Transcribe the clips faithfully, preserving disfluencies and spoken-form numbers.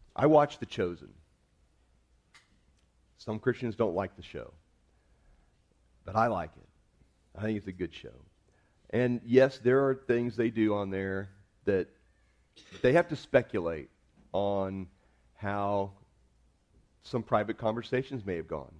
I watch The Chosen. Some Christians don't like the show, but I like it. I think it's a good show. And yes, there are things they do on there that they have to speculate on how some private conversations may have gone.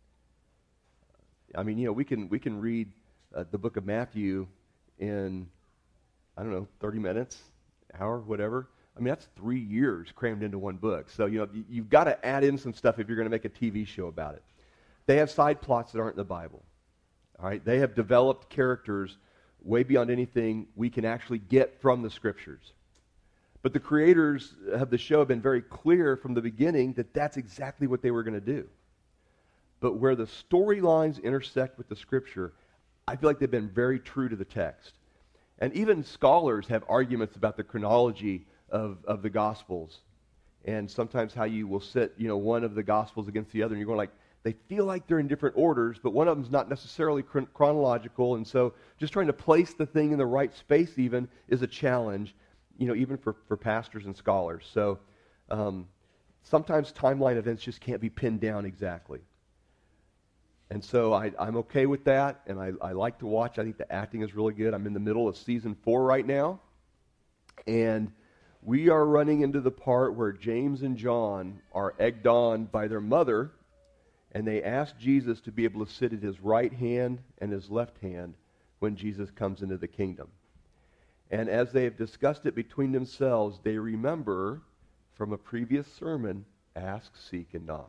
I mean, you know, we can we can read uh, the book of Matthew in, I don't know, thirty minutes, hour, whatever. I mean, that's three years crammed into one book. So, you know, you, you've got to add in some stuff if you're going to make a T V show about it. They have side plots that aren't in the Bible. All right? They have developed characters way beyond anything we can actually get from the Scriptures. But the creators of the show have been very clear from the beginning that that's exactly what they were going to do. But where the storylines intersect with the Scripture, I feel like they've been very true to the text. And even scholars have arguments about the chronology of, of the Gospels. And sometimes how you will sit, you know, one of the Gospels against the other, and you're going like, they feel like they're in different orders, but one of them's not necessarily chron- chronological, and so just trying to place the thing in the right space even is a challenge, you know, even for, for pastors and scholars. So um, sometimes timeline events just can't be pinned down exactly. And so I, I'm okay with that, and I, I like to watch. I think the acting is really good. I'm in the middle of season four right now, and we are running into the part where James and John are egged on by their mother, and they ask Jesus to be able to sit at his right hand and his left hand when Jesus comes into the kingdom. And as they have discussed it between themselves, they remember from a previous sermon, ask, seek, and knock.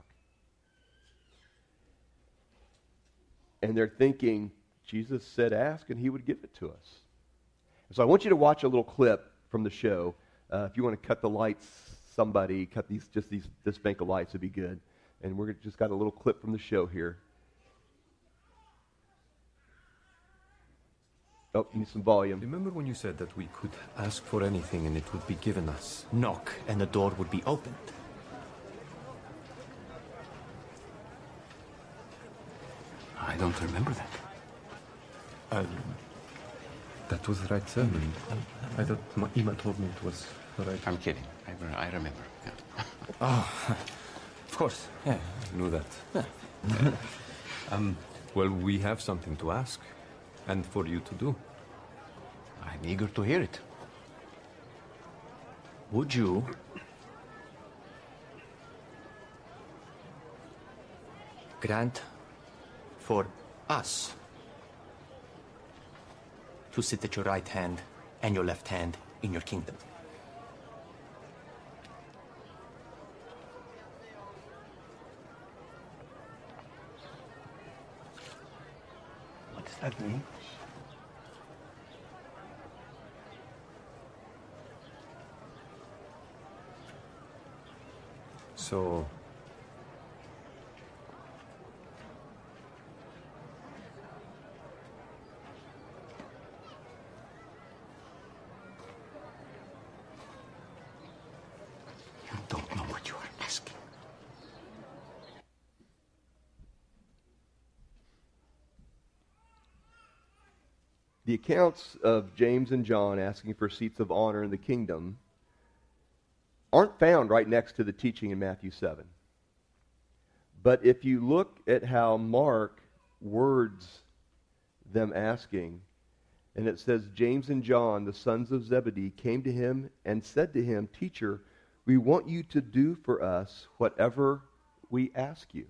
And they're thinking, Jesus said ask and he would give it to us. So I want you to watch a little clip from the show. Uh, if you want to cut the lights, somebody, cut these just these this bank of lights would be good. And we're just got a little clip from the show here. Oh, need some volume. Remember when you said that we could ask for anything and it would be given us? Knock and the door would be opened. I don't remember that. Um, that was the right sermon. I thought Ma- Ima told me it was the right... I'm kidding. I, re- I remember. Yeah. Oh, of course. Yeah. I knew that. Yeah. um, well, we have something to ask and for you to do. I'm eager to hear it. Would you grant for us to sit at your right hand and your left hand in your kingdom? What does that mean? So... You don't know what you are asking. The accounts of James and John asking for seats of honor in the kingdom aren't found right next to the teaching in Matthew seven. But if you look at how Mark words them asking, and it says, James and John, the sons of Zebedee, came to him and said to him, Teacher, we want you to do for us whatever we ask you.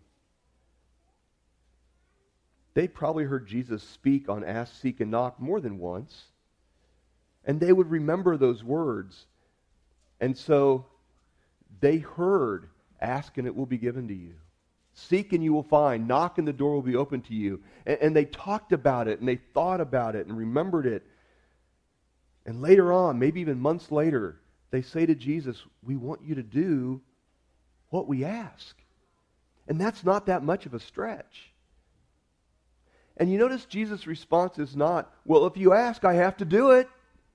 They probably heard Jesus speak on ask, seek, and knock more than once. And they would remember those words. And so they heard, ask and it will be given to you. Seek and you will find. Knock and the door will be open to you. And, and they talked about it and they thought about it and remembered it. And later on, maybe even months later, they say to Jesus, we want you to do what we ask. And that's not that much of a stretch. And you notice Jesus' response is not, well, if you ask, I have to do it.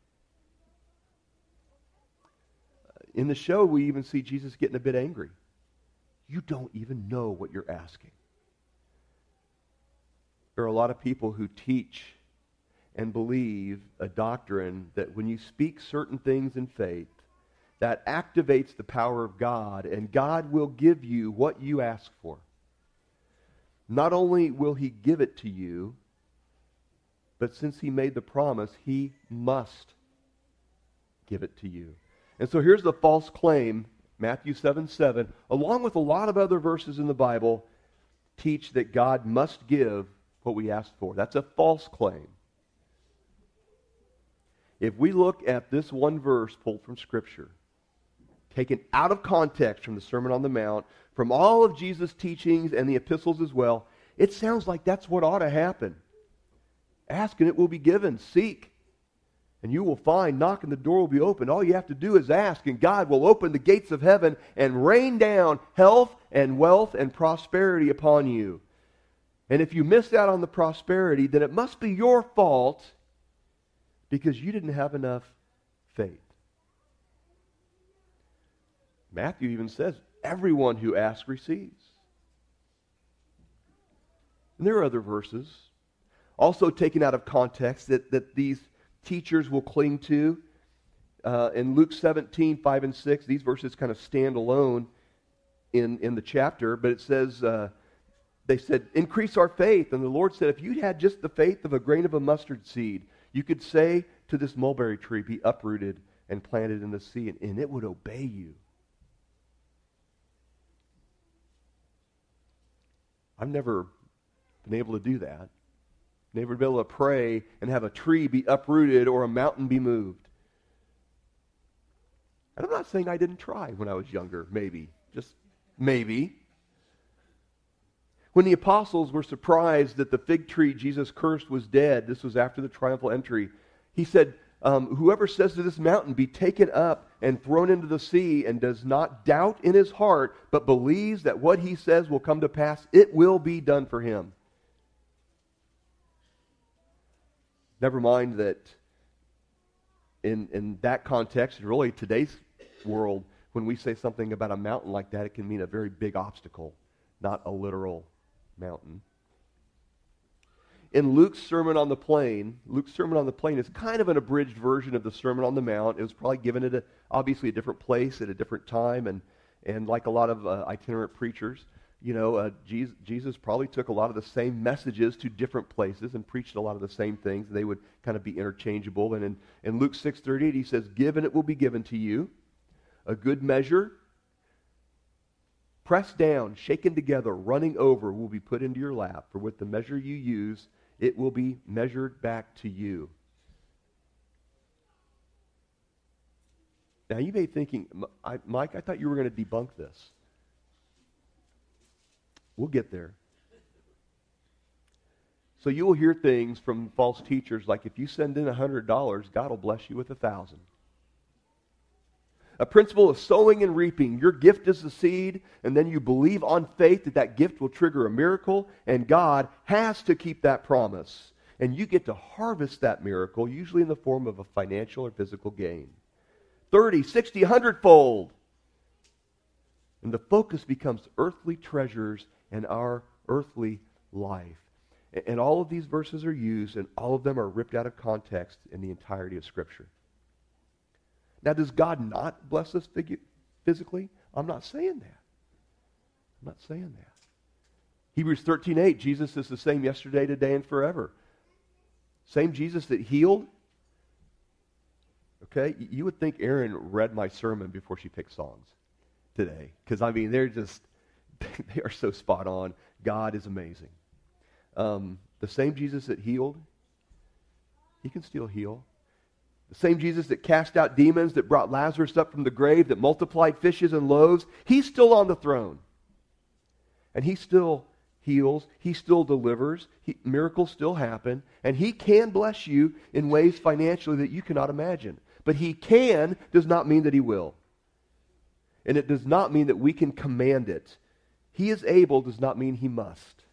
In the show, we even see Jesus getting a bit angry. You don't even know what you're asking. There are a lot of people who teach and believe a doctrine that when you speak certain things in faith, that activates the power of God, and God will give you what you ask for. Not only will he give it to you, but since he made the promise, he must give it to you. And so here's the false claim, Matthew seven seven, along with a lot of other verses in the Bible, teach that God must give what we ask for. That's a false claim. If we look at this one verse pulled from Scripture, taken out of context from the Sermon on the Mount, from all of Jesus' teachings and the epistles as well, it sounds like that's what ought to happen. Ask and it will be given. Seek and you will find. Knock and the door will be opened. All you have to do is ask and God will open the gates of heaven and rain down health and wealth and prosperity upon you. And if you missed out on the prosperity, then it must be your fault because you didn't have enough faith. Matthew even says, everyone who asks receives. And there are other verses, also taken out of context, that, that these teachers will cling to. Uh, in Luke seventeen, five and six, these verses kind of stand alone in, in the chapter, but it says, uh, they said, increase our faith. And the Lord said, if you had just the faith of a grain of a mustard seed, you could say to this mulberry tree, be uprooted and planted in the sea, and, and it would obey you. I've never been able to do that. Never been able to pray and have a tree be uprooted or a mountain be moved. And I'm not saying I didn't try when I was younger, maybe. Just maybe. When the apostles were surprised that the fig tree Jesus cursed was dead, this was after the triumphal entry, he said, um, whoever says to this mountain, be taken up and thrown into the sea, and does not doubt in his heart, but believes that what he says will come to pass, it will be done for him. Never mind that in, in that context, and really today's world, when we say something about a mountain like that, it can mean a very big obstacle, not a literal mountain. In Luke's Sermon on the Plain, Luke's Sermon on the Plain is kind of an abridged version of the Sermon on the Mount. It was probably given at a, obviously a different place at a different time, and, and like a lot of uh, itinerant preachers, you know, uh, Jesus, Jesus probably took a lot of the same messages to different places and preached a lot of the same things. They would kind of be interchangeable. And in, in Luke six thirty-eight, he says, give and it will be given to you, a good measure, pressed down, shaken together, running over, will be put into your lap. For with the measure you use, it will be measured back to you. Now you may be thinking, Mike, I thought you were going to debunk this. We'll get there. So you will hear things from false teachers like, if you send in one hundred dollars, God will bless you with a thousand. A principle of sowing and reaping. Your gift is the seed, and then you believe on faith that that gift will trigger a miracle, and God has to keep that promise. And you get to harvest that miracle, usually in the form of a financial or physical gain. thirty, sixty, one hundred fold. And the focus becomes earthly treasures and our earthly life. And all of these verses are used, and all of them are ripped out of context in the entirety of Scripture. Now, does God not bless us physically? I'm not saying that. I'm not saying that. Hebrews thirteen eight, Jesus is the same yesterday, today, and forever. Same Jesus that healed. Okay, you would think Erin read my sermon before she picked songs today. Because, I mean, they're just, they are so spot on. God is amazing. Um, the same Jesus that healed, he can still heal. The same Jesus that cast out demons, that brought Lazarus up from the grave, that multiplied fishes and loaves, he's still on the throne. And he still heals. He still delivers. He, miracles still happen. And he can bless you in ways financially that you cannot imagine. But he can does not mean that he will. And it does not mean that we can command it. He is able does not mean he must.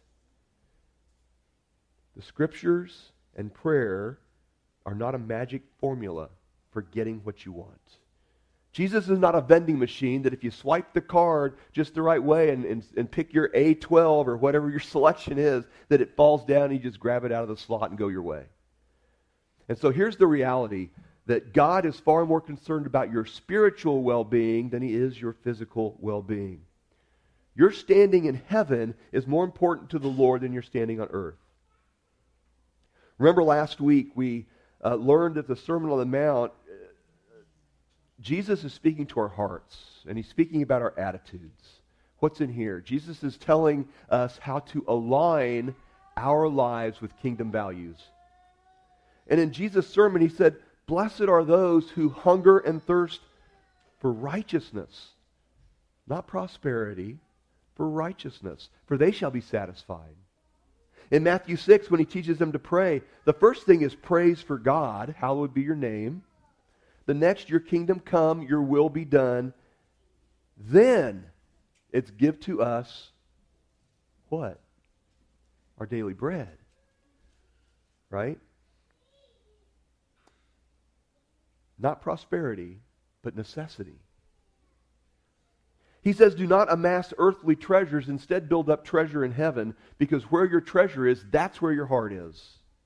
The Scriptures and prayer are not a magic formula for getting what you want. Jesus is not a vending machine that if you swipe the card just the right way and, and, and pick your A twelve or whatever your selection is, that it falls down and you just grab it out of the slot and go your way. And so here's the reality, that God is far more concerned about your spiritual well-being than he is your physical well-being. Your standing in heaven is more important to the Lord than your standing on earth. Remember last week we uh, learned at the Sermon on the Mount, uh, Jesus is speaking to our hearts, and he's speaking about our attitudes. What's in here? Jesus is telling us how to align our lives with kingdom values. And in Jesus' sermon, he said, "Blessed are those who hunger and thirst for righteousness." Not prosperity, for righteousness, for they shall be satisfied. In Matthew six, when he teaches them to pray, the first thing is praise for God, hallowed be your name. The next, your kingdom come, your will be done. Then, it's give to us, what? Our daily bread. Right? Not prosperity, but necessity. He says, do not amass earthly treasures, instead build up treasure in heaven, because where your treasure is, that's where your heart is.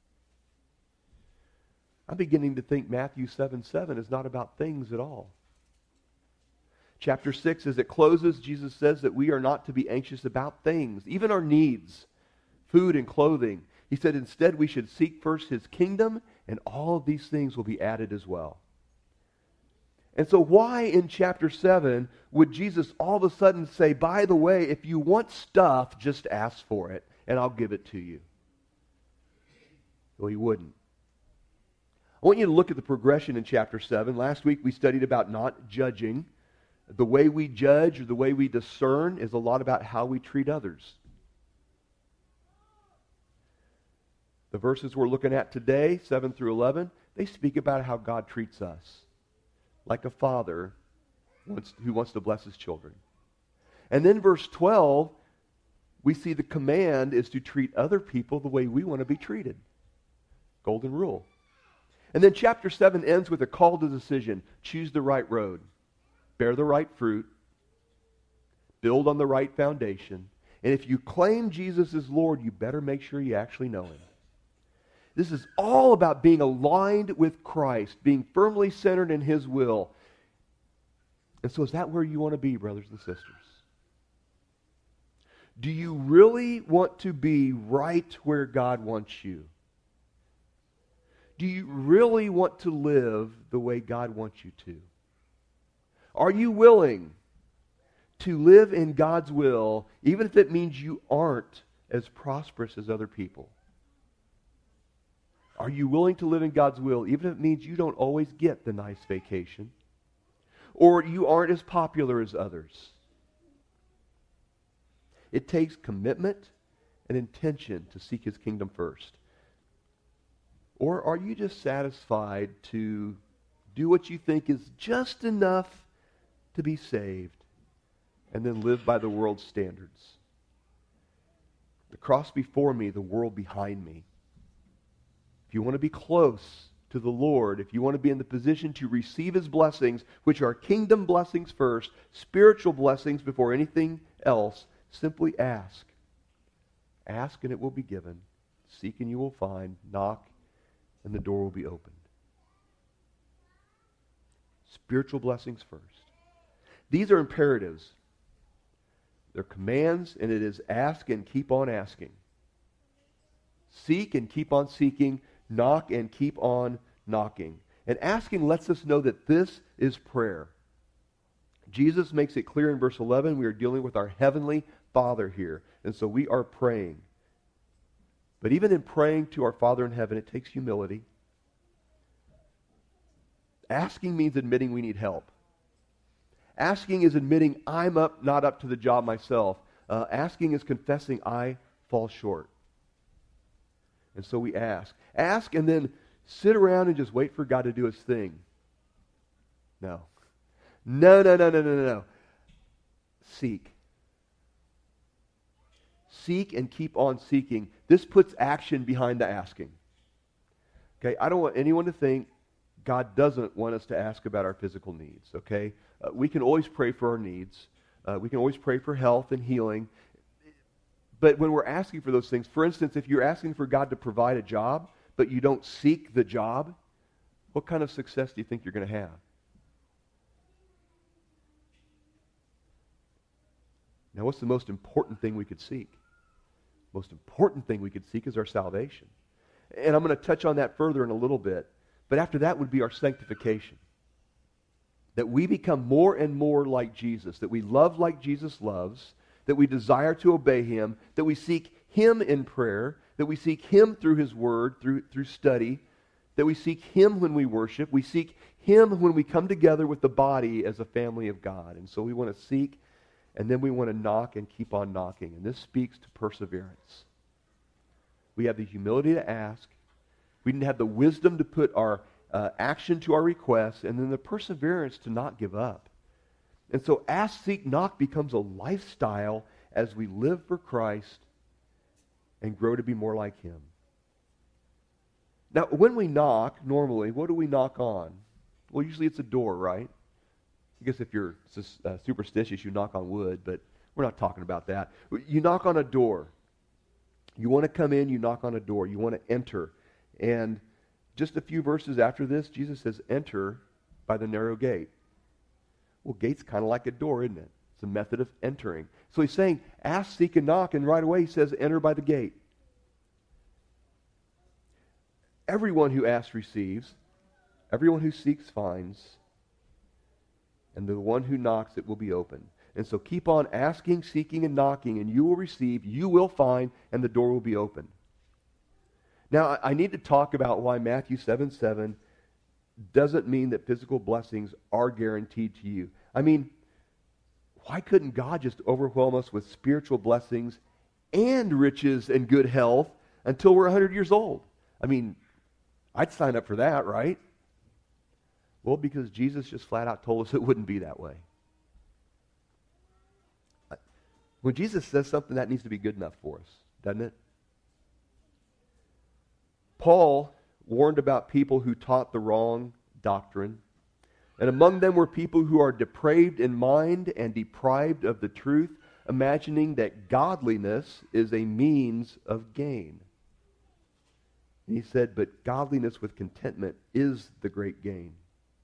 I'm beginning to think Matthew seven seven is not about things at all. Chapter six, as it closes, Jesus says that we are not to be anxious about things, even our needs, food and clothing. He said instead we should seek first his kingdom, and all of these things will be added as well. And so why in chapter seven would Jesus all of a sudden say, by the way, if you want stuff, just ask for it, and I'll give it to you? Well, he wouldn't. I want you to look at the progression in chapter seven. Last week we studied about not judging. The way we judge or the way we discern is a lot about how we treat others. The verses we're looking at today, seven through eleven, they speak about how God treats us, like a father wants, who wants to bless his children. And then verse twelve, we see the command is to treat other people the way we want to be treated. Golden rule. And then chapter seven ends with a call to decision. Choose the right road. Bear the right fruit. Build on the right foundation. And if you claim Jesus is Lord, you better make sure you actually know him. This is all about being aligned with Christ, being firmly centered in his will. And so is that where you want to be, brothers and sisters? Do you really want to be right where God wants you? Do you really want to live the way God wants you to? Are you willing to live in God's will, even if it means you aren't as prosperous as other people? Are you willing to live in God's will, even if it means you don't always get the nice vacation? Or you aren't as popular as others? It takes commitment and intention to seek his kingdom first. Or are you just satisfied to do what you think is just enough to be saved and then live by the world's standards? The cross before me, the world behind me. If you want to be close to the Lord, if you want to be in the position to receive his blessings, which are kingdom blessings first, spiritual blessings before anything else, simply ask. Ask and it will be given. Seek and you will find. Knock and the door will be opened. Spiritual blessings first. These are imperatives. They're commands, and it is ask and keep on asking. Seek and keep on seeking. Knock and keep on knocking. And asking lets us know that this is prayer. Jesus makes it clear in verse eleven, we are dealing with our heavenly Father here. And so we are praying. But even in praying to our Father in heaven, it takes humility. Asking means admitting we need help. Asking is admitting I'm up, not up to the job myself. Uh, asking is confessing I fall short. And so we ask. Ask and then sit around and just wait for God to do his thing. No. No, no, no, no, no, no, no. Seek. Seek and keep on seeking. This puts action behind the asking. Okay, I don't want anyone to think God doesn't want us to ask about our physical needs, okay? Uh, we can always pray for our needs. Uh, we can always pray for health and healing. But when we're asking for those things, for instance, if you're asking for God to provide a job, but you don't seek the job, what kind of success do you think you're going to have? Now, what's the most important thing we could seek? Most important thing we could seek is our salvation. And I'm going to touch on that further in a little bit. But after that would be our sanctification. That we become more and more like Jesus. That we love like Jesus loves. That we desire to obey Him. That we seek Him in prayer. That we seek Him through His Word, through, through study. That we seek Him when we worship. We seek Him when we come together with the body as a family of God. And so we want to seek, and then we want to knock and keep on knocking. And this speaks to perseverance. We have the humility to ask. We didn't have the wisdom to put our uh, action to our requests, and then the perseverance to not give up. And so ask, seek, knock becomes a lifestyle as we live for Christ and grow to be more like Him. Now, when we knock, normally, what do we knock on? Well, usually it's a door, right? I guess if you're uh, superstitious, you knock on wood, but we're not talking about that. You knock on a door. You want to come in, you knock on a door. You want to enter. And just a few verses after this, Jesus says, enter by the narrow gate. Well, gate's kind of like a door, isn't it? It's a method of entering. So he's saying, ask, seek, and knock, and right away he says, enter by the gate. Everyone who asks receives. Everyone who seeks finds. And the one who knocks, it will be opened. And so keep on asking, seeking, and knocking, and you will receive, you will find, and the door will be opened. Now, I need to talk about why Matthew seven seven doesn't mean that physical blessings are guaranteed to you. I mean, why couldn't God just overwhelm us with spiritual blessings and riches and good health until we're one hundred years old? I mean, I'd sign up for that, right? Well, because Jesus just flat out told us it wouldn't be that way. When Jesus says something, that needs to be good enough for us, doesn't it? Paul warned about people who taught the wrong doctrine. And among them were people who are depraved in mind and deprived of the truth, imagining that godliness is a means of gain. And he said, but godliness with contentment is the great gain.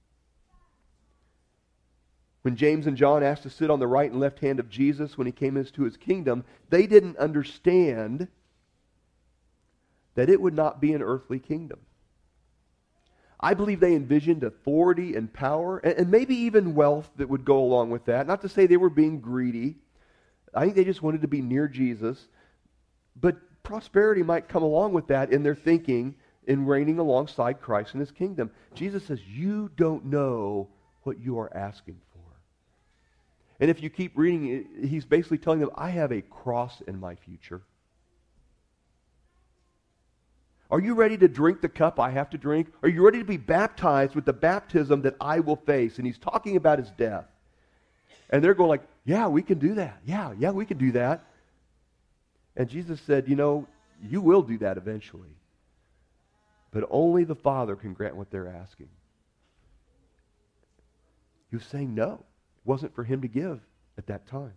When James and John asked to sit on the right and left hand of Jesus when he came into his kingdom, they didn't understand that it would not be an earthly kingdom. I believe they envisioned authority and power, and, and maybe even wealth that would go along with that. Not to say they were being greedy. I think they just wanted to be near Jesus. But prosperity might come along with that in their thinking in reigning alongside Christ in His kingdom. Jesus says, you don't know what you are asking for. And if you keep reading, He's basically telling them, I have a cross in my future. Are you ready to drink the cup I have to drink? Are you ready to be baptized with the baptism that I will face? And He's talking about His death. And they're going like, yeah, we can do that. Yeah, yeah, we can do that. And Jesus said, you know, you will do that eventually. But only the Father can grant what they're asking. He was saying no. It wasn't for Him to give at that time.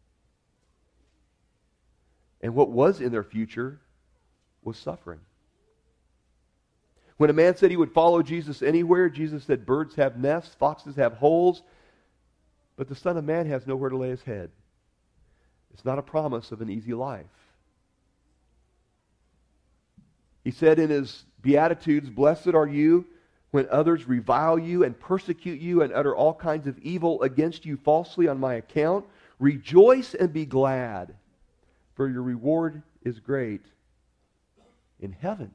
And what was in their future was suffering. When a man said he would follow Jesus anywhere, Jesus said, birds have nests, foxes have holes, but the Son of Man has nowhere to lay His head. It's not a promise of an easy life. He said in His Beatitudes, blessed are you when others revile you and persecute you and utter all kinds of evil against you falsely on my account. Rejoice and be glad, for your reward is great in heaven.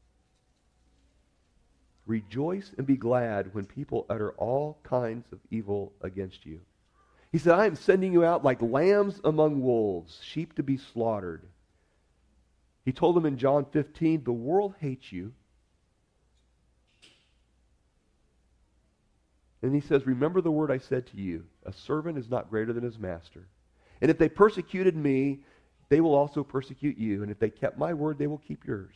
Rejoice and be glad when people utter all kinds of evil against you. He said, I am sending you out like lambs among wolves, sheep to be slaughtered. He told them in John fifteen, the world hates you. And He says, remember the word I said to you, a servant is not greater than his master. And if they persecuted me, they will also persecute you. And if they kept my word, they will keep yours.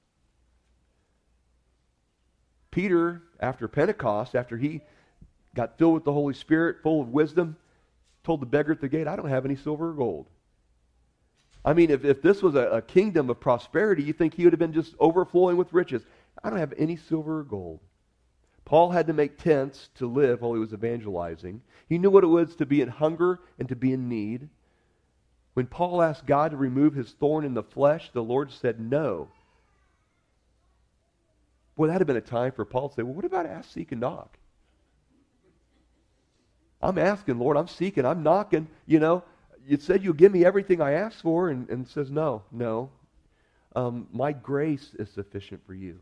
Peter, after Pentecost, after he got filled with the Holy Spirit, full of wisdom, told the beggar at the gate, I don't have any silver or gold. I mean, if, if this was a, a kingdom of prosperity, you think he would have been just overflowing with riches. I don't have any silver or gold. Paul had to make tents to live while he was evangelizing. He knew what it was to be in hunger and to be in need. When Paul asked God to remove his thorn in the flesh, the Lord said no. Boy, that had been a time for Paul to say, well, what about ask, seek, and knock? I'm asking, Lord, I'm seeking, I'm knocking. You know, you said you'll give me everything I asked for, and, and says, no, no. Um, my grace is sufficient for you.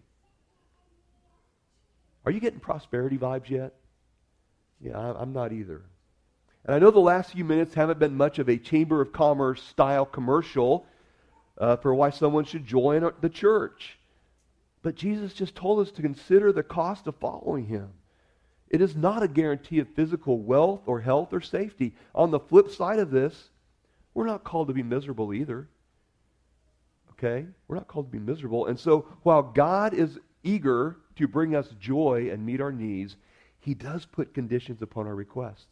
Are you getting prosperity vibes yet? Yeah, I'm not either. And I know the last few minutes haven't been much of a Chamber of Commerce style commercial uh, for why someone should join the church. But Jesus just told us to consider the cost of following Him. It is not a guarantee of physical wealth or health or safety. On the flip side of this, we're not called to be miserable either. Okay? We're not called to be miserable. And so while God is eager to bring us joy and meet our needs, He does put conditions upon our requests.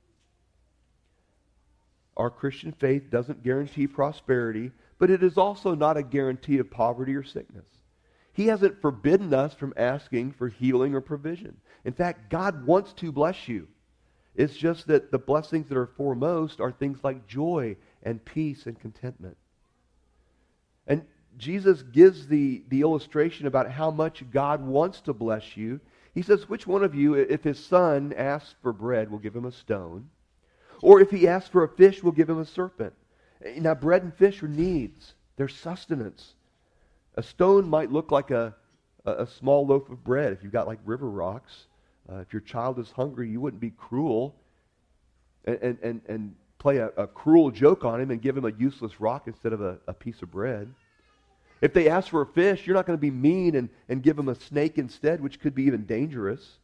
Our Christian faith doesn't guarantee prosperity, but it is also not a guarantee of poverty or sickness. He hasn't forbidden us from asking for healing or provision. In fact, God wants to bless you. It's just that the blessings that are foremost are things like joy and peace and contentment. And Jesus gives the, the illustration about how much God wants to bless you. He says, which one of you, if his son asks for bread, will give him a stone? Or if he asks for a fish, will give him a serpent? Now, bread and fish are needs. They're sustenance. A stone might look like a, a, a small loaf of bread if you've got like river rocks. Uh, if your child is hungry, you wouldn't be cruel and, and, and, and play a, a cruel joke on him and give him a useless rock instead of a, a piece of bread. If they ask for a fish, you're not going to be mean and, and give them a snake instead, which could be even dangerous.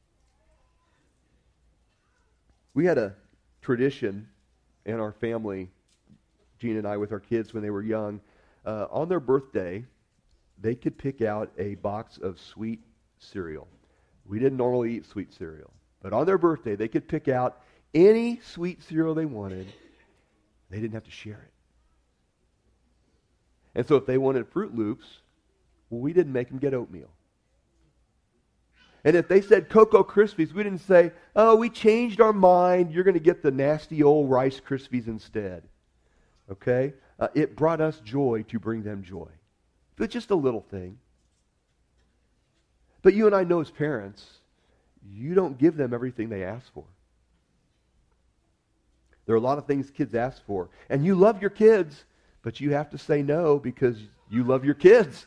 We had a tradition in our family, Gina and I, with our kids when they were young. Uh, on their birthday, they could pick out a box of sweet cereal. We didn't normally eat sweet cereal. But on their birthday, they could pick out any sweet cereal they wanted. They didn't have to share it. And so if they wanted Fruit Loops, well, we didn't make them get oatmeal. And if they said Cocoa Krispies, we didn't say, oh, we changed our mind. You're going to get the nasty old Rice Krispies instead. Okay? Uh, it brought us joy to bring them joy. But just a little thing. But you and I know as parents, you don't give them everything they ask for. There are a lot of things kids ask for. And you love your kids, but you have to say no because you love your kids.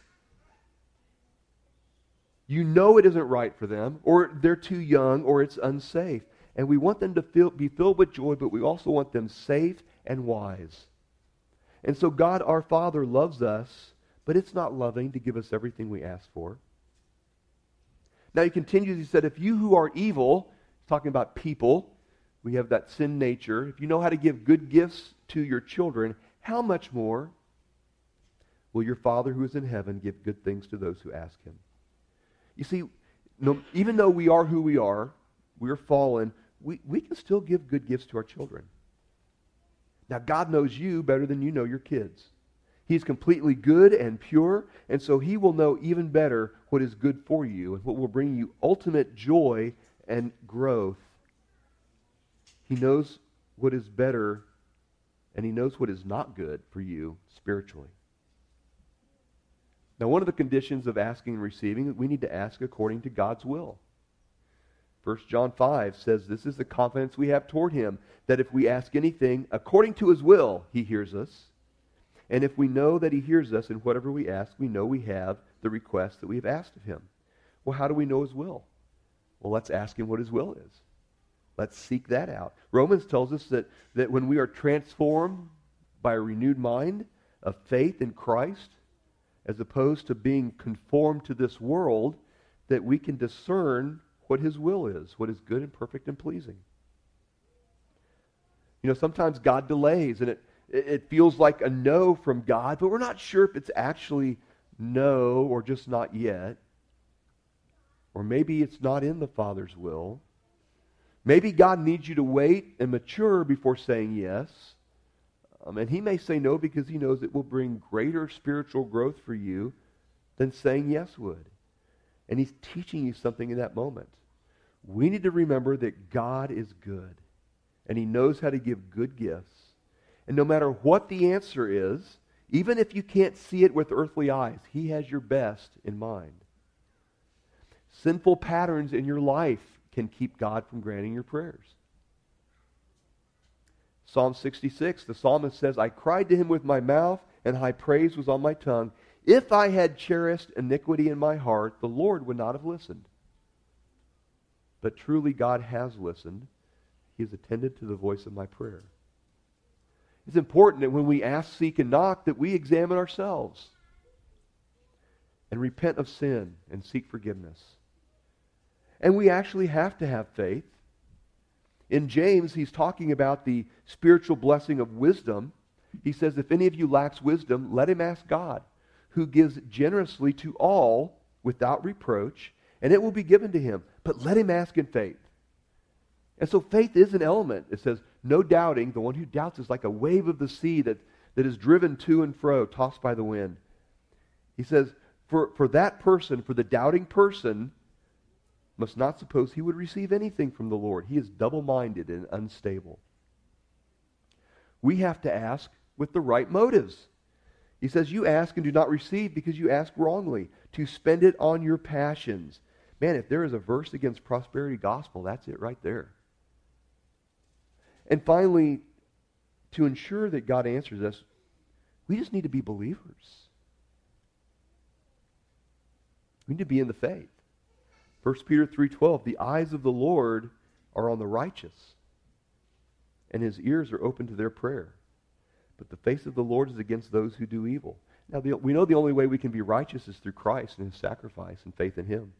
You know it isn't right for them, or they're too young, or it's unsafe. And we want them to feel, be filled with joy, but we also want them safe and wise. And so God, our Father, loves us, but it's not loving to give us everything we ask for. Now he continues, he said, if you who are evil, talking about people, we have that sin nature, if you know how to give good gifts to your children, how much more will your Father who is in heaven give good things to those who ask Him? You see, no, even though we are who we are, we are fallen, we, we can still give good gifts to our children. Now, God knows you better than you know your kids. He's completely good and pure, and so He will know even better what is good for you and what will bring you ultimate joy and growth. He knows what is better, and He knows what is not good for you spiritually. Now, one of the conditions of asking and receiving, we need to ask according to God's will. First John five says, this is the confidence we have toward Him, that if we ask anything according to His will, He hears us. And if we know that He hears us in whatever we ask, we know we have the request that we have asked of Him. Well, how do we know His will? Well, let's ask Him what His will is. Let's seek that out. Romans tells us that, that when we are transformed by a renewed mind of faith in Christ, as opposed to being conformed to this world, that we can discern what His will is, what is good and perfect and pleasing. You know, sometimes God delays, and it, it feels like a no from God, but we're not sure if it's actually no or just not yet. Or maybe it's not in the Father's will. Maybe God needs you to wait and mature before saying yes. Um, and He may say no because He knows it will bring greater spiritual growth for you than saying yes would. And he's teaching you something in that moment. We need to remember that God is good. And he knows how to give good gifts. And no matter what the answer is, even if you can't see it with earthly eyes, he has your best in mind. Sinful patterns in your life can keep God from granting your prayers. Psalm sixty-six, the psalmist says, I cried to him with my mouth, and high praise was on my tongue. If I had cherished iniquity in my heart, the Lord would not have listened. But truly God has listened. He has attended to the voice of my prayer. It's important that when we ask, seek, and knock, that we examine ourselves and repent of sin and seek forgiveness. And we actually have to have faith. In James, he's talking about the spiritual blessing of wisdom. He says, if any of you lacks wisdom, let him ask God, who gives generously to all without reproach, and it will be given to him. But let him ask in faith. And so faith is an element. It says, no doubting. The one who doubts is like a wave of the sea that, that is driven to and fro, tossed by the wind. He says, for, for that person, for the doubting person, must not suppose he would receive anything from the Lord. He is double-minded and unstable. We have to ask with the right motives. He says, you ask and do not receive because you ask wrongly, to spend it on your passions. Man, if there is a verse against prosperity gospel, that's it right there. And finally, to ensure that God answers us, we just need to be believers. We need to be in the faith. First Peter three twelve, the eyes of the Lord are on the righteous, and his ears are open to their prayer. But the face of the Lord is against those who do evil. Now, the, we know the only way we can be righteous is through Christ and his sacrifice and faith in him.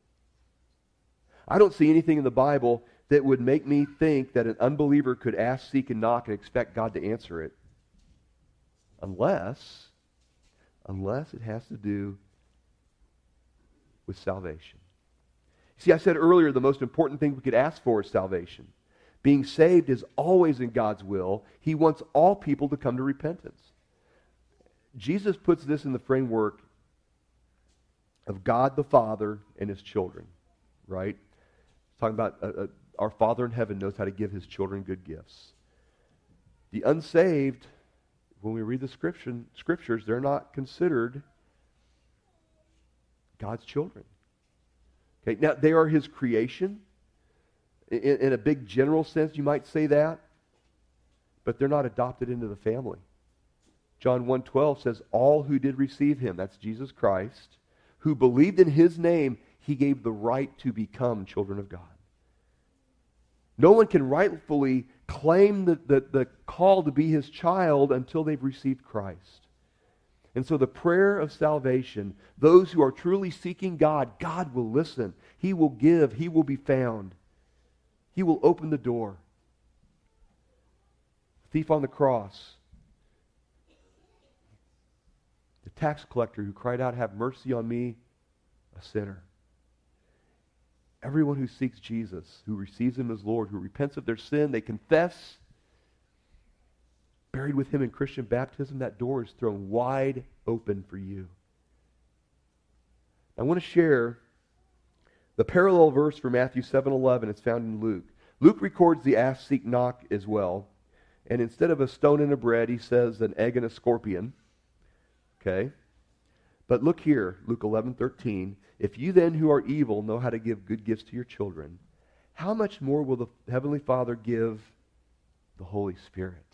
I don't see anything in the Bible that would make me think that an unbeliever could ask, seek, and knock and expect God to answer it. Unless, unless it has to do with salvation. See, I said earlier the most important thing we could ask for is salvation. Being saved is always in God's will. He wants all people to come to repentance. Jesus puts this in the framework of God the Father and his children, right? He's talking about uh, uh, our Father in heaven knows how to give his children good gifts. The unsaved, when we read the scripture, scriptures, they're not considered God's children. Okay, now they are his creation. In, in a big general sense, you might say that. But they're not adopted into the family. John one twelve says, all who did receive him, that's Jesus Christ, who believed in his name, he gave the right to become children of God. No one can rightfully claim the, the, the call to be his child until they've received Christ. And so the prayer of salvation, those who are truly seeking God, God will listen. He will give. He will be found. He will open the door. The thief on the cross. The tax collector who cried out, have mercy on me, a sinner. Everyone who seeks Jesus, who receives him as Lord, who repents of their sin, they confess, buried with him in Christian baptism, that door is thrown wide open for you. I want to share the parallel verse for Matthew seven eleven. It's found in Luke. Luke records the ask, seek, knock as well. And instead of a stone and a bread, he says an egg and a scorpion. Okay? But look here, Luke eleven thirteen. If you then who are evil know how to give good gifts to your children, how much more will the Heavenly Father give the Holy Spirit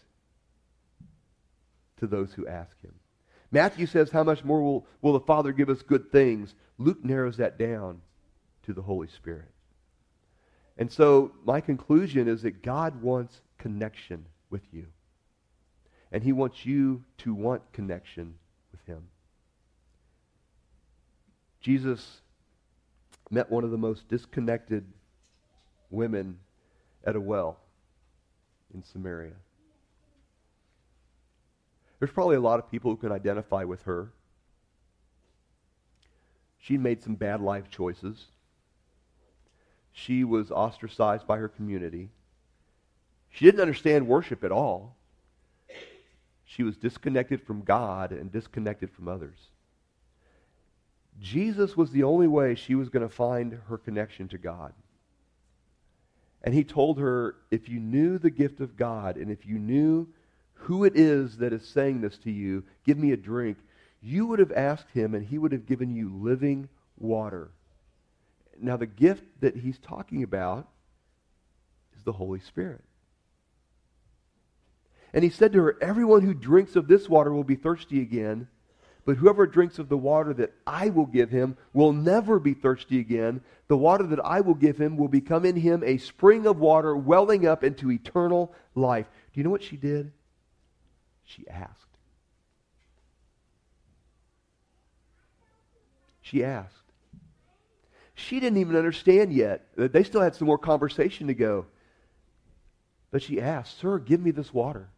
to those who ask him? Matthew says, how much more will, will the Father give us good things? Luke narrows that down to the Holy Spirit. And so my conclusion is that God wants connection with you. And he wants you to want connection with him. Jesus met one of the most disconnected women at a well in Samaria. There's probably a lot of people who can identify with her. She made some bad life choices. She was ostracized by her community. She didn't understand worship at all. She was disconnected from God and disconnected from others. Jesus was the only way she was going to find her connection to God. And he told her, if you knew the gift of God, and if you knew who it is that is saying this to you, give me a drink, you would have asked him and he would have given you living water. Now the gift that he's talking about is the Holy Spirit. And he said to her, everyone who drinks of this water will be thirsty again, but whoever drinks of the water that I will give him will never be thirsty again. The water that I will give him will become in him a spring of water welling up into eternal life. Do you know what she did? She asked. She asked. She didn't even understand yet. They still had some more conversation to go. But she asked, Sir, give me this water.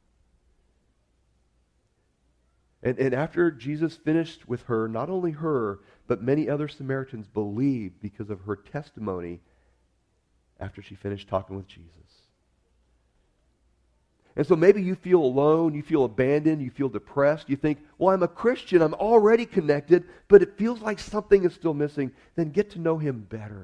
And, and after Jesus finished with her, not only her, but many other Samaritans believed because of her testimony after she finished talking with Jesus. And so maybe you feel alone, you feel abandoned, you feel depressed, you think, well, I'm a Christian, I'm already connected, but it feels like something is still missing. Then get to know him better.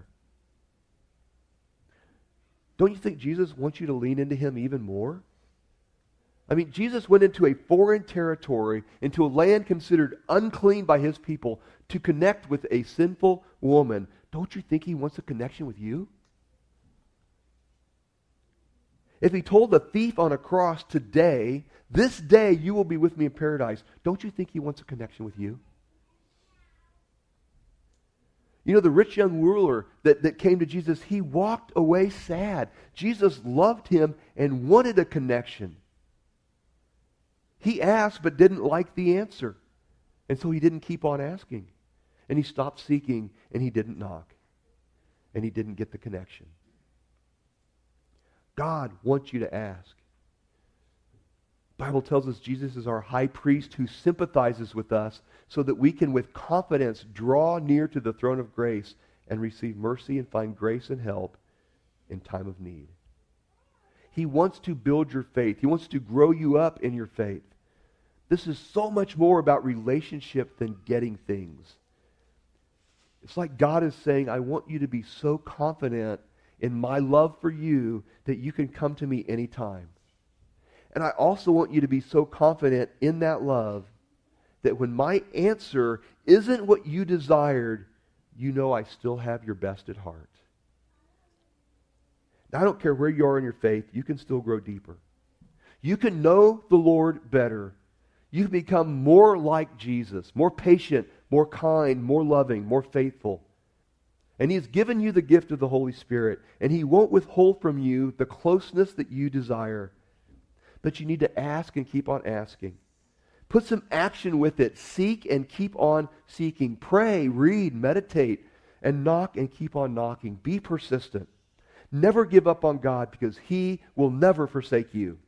Don't you think Jesus wants you to lean into him even more? I mean, Jesus went into a foreign territory, into a land considered unclean by his people, to connect with a sinful woman. Don't you think he wants a connection with you? If he told the thief on a cross, today, this day you will be with me in paradise, don't you think he wants a connection with you? You know, the rich young ruler that, that came to Jesus, he walked away sad. Jesus loved him and wanted a connection. He asked but didn't like the answer. And so he didn't keep on asking. And he stopped seeking and he didn't knock. And he didn't get the connection. God wants you to ask. The Bible tells us Jesus is our high priest who sympathizes with us so that we can with confidence draw near to the throne of grace and receive mercy and find grace and help in time of need. He wants to build your faith. He wants to grow you up in your faith. This is so much more about relationship than getting things. It's like God is saying, I want you to be so confident in my love for you that you can come to me anytime. And I also want you to be so confident in that love that when my answer isn't what you desired, you know I still have your best at heart. Now, I don't care where you are in your faith, you can still grow deeper. You can know the Lord better. You can become more like Jesus, more patient, more kind, more loving, more faithful. And He has given you the gift of the Holy Spirit, and He won't withhold from you the closeness that you desire. But you need to ask and keep on asking. Put some action with it. Seek and keep on seeking. Pray, read, meditate, and knock and keep on knocking. Be persistent. Never give up on God because He will never forsake you.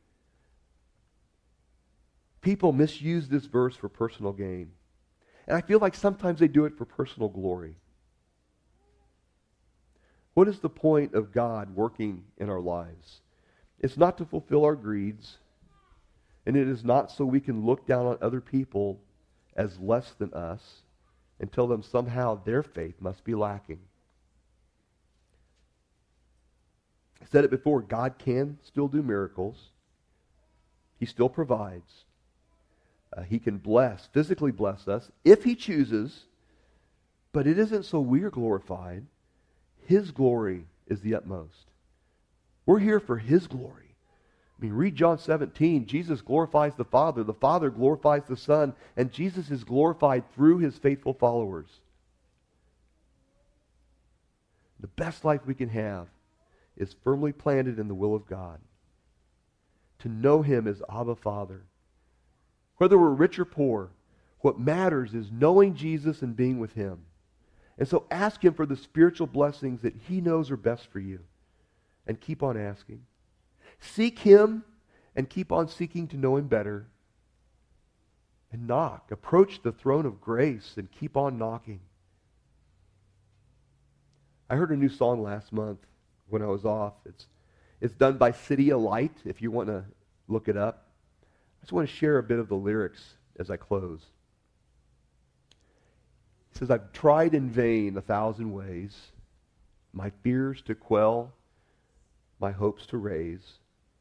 People misuse this verse for personal gain. And I feel like sometimes they do it for personal glory. What is the point of God working in our lives? It's not to fulfill our greeds, and it is not so we can look down on other people as less than us and tell them somehow their faith must be lacking. I said it before, God can still do miracles. He still provides. Uh, he can bless, physically bless us, if He chooses, but it isn't so we are glorified. His glory is the utmost. We're here for His glory. I mean, read John seventeen. Jesus glorifies the Father. The Father glorifies the Son. And Jesus is glorified through His faithful followers. The best life we can have is firmly planted in the will of God. To know Him as Abba Father. Whether we're rich or poor, what matters is knowing Jesus and being with Him. And so ask Him for the spiritual blessings that He knows are best for you. And keep on asking. Seek Him and keep on seeking to know Him better. And knock. Approach the throne of grace and keep on knocking. I heard a new song last month when I was off. It's, it's done by City Alight, if you want to look it up. I just want to share a bit of the lyrics as I close. He says, I've tried in vain a thousand ways, my fears to quell, my hopes to raise.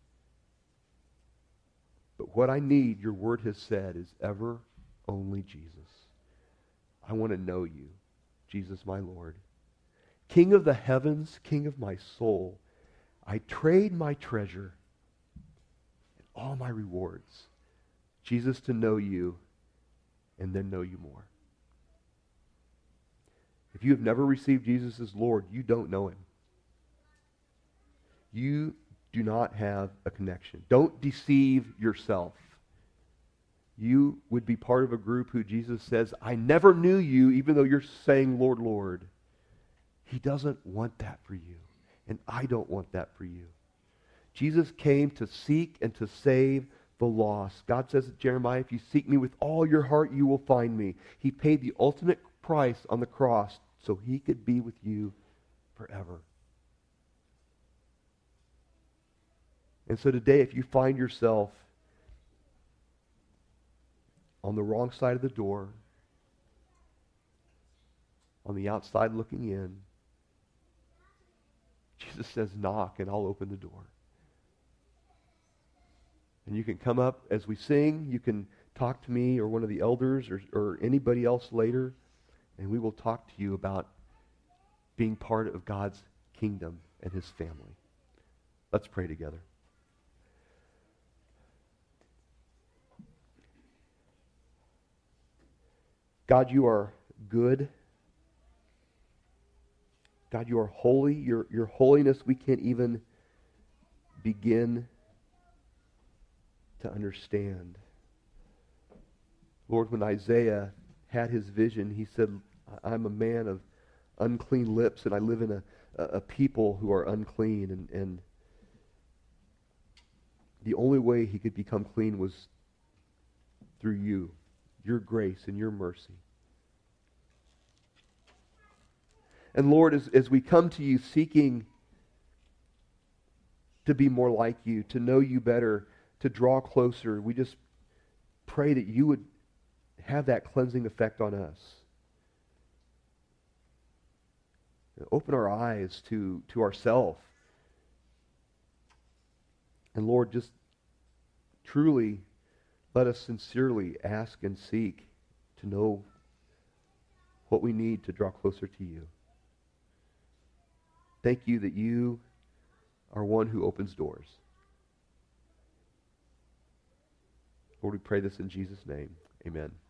But what I need, your word has said, is ever only Jesus. I want to know you, Jesus my Lord. King of the heavens, King of my soul, I trade my treasure and all my rewards, Jesus, to know you and then know you more. If you have never received Jesus as Lord, you don't know him. You do not have a connection. Don't deceive yourself. You would be part of a group who Jesus says, I never knew you, even though you're saying, Lord, Lord. He doesn't want that for you. And I don't want that for you. Jesus came to seek and to save the lost. God says to Jeremiah, if you seek me with all your heart, you will find me. He paid the ultimate price on the cross so he could be with you forever. And so today, if you find yourself on the wrong side of the door, on the outside looking in, Jesus says, knock and I'll open the door. And you can come up as we sing. You can talk to me or one of the elders or, or anybody else later, and we will talk to you about being part of God's kingdom and his family. Let's pray together. God, you are good. God, you are holy. Your, your holiness we can't even begin to understand. Lord, when Isaiah had his vision, he said, I'm a man of unclean lips, and I live in a, a people who are unclean. And, and the only way he could become clean was through you, your grace and your mercy. And Lord, as, as we come to you seeking to be more like you, to know you better, to draw closer, we just pray that you would have that cleansing effect on us. Open our eyes to, to ourselves. And Lord, just truly let us sincerely ask and seek to know what we need to draw closer to you. Thank you that you are one who opens doors. Lord, we pray this in Jesus' name. Amen.